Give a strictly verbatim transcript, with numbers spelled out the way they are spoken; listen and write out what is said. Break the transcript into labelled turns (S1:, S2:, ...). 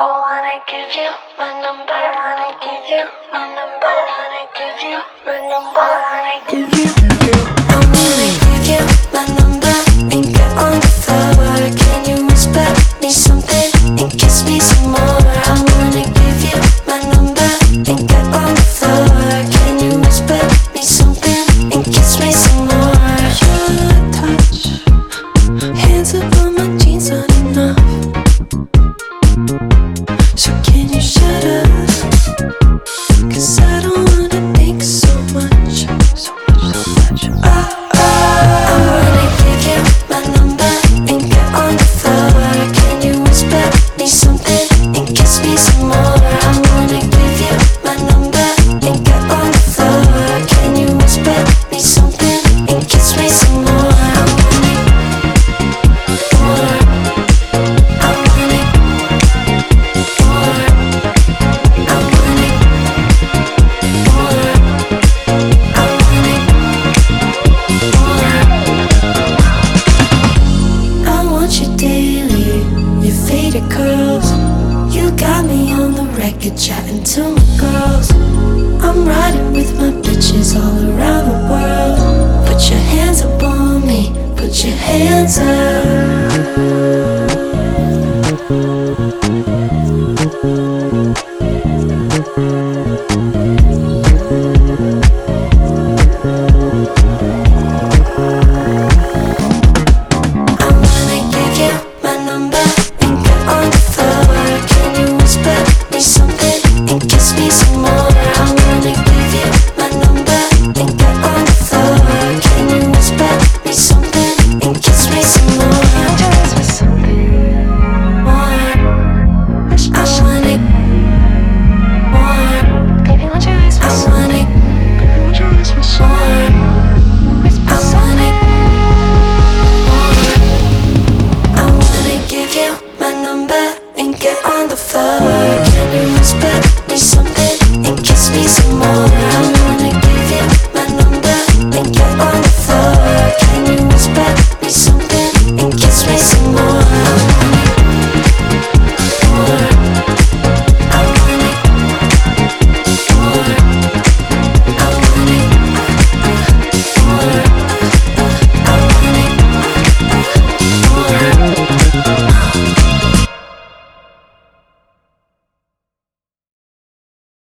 S1: wanna give you my number, wanna give you my number, wanna give you my number, wanna give you. I wanna give you my number and get on the floor. Can you whisper me something and kiss me some more? I wanna give you my number and get on the floor. Can you whisper me something and kiss me some more? Your touch, hands up on my jeans aren't enough. So can you shut up? Cause I don't wanna think so much. So much, so much. Oh, oh. I wanna give you my number and get on the floor. Can you whisper me something and kiss me some more? I wanna give you my number and get on the floor. Can you whisper me something and kiss me some more? I want it more. I want it more. I want it more. I want it more. I want you daily, your faded curls. You got me on the record chatting to my girls. I'm riding with my bitches all around the world. Put your hands up on me, put your hands up.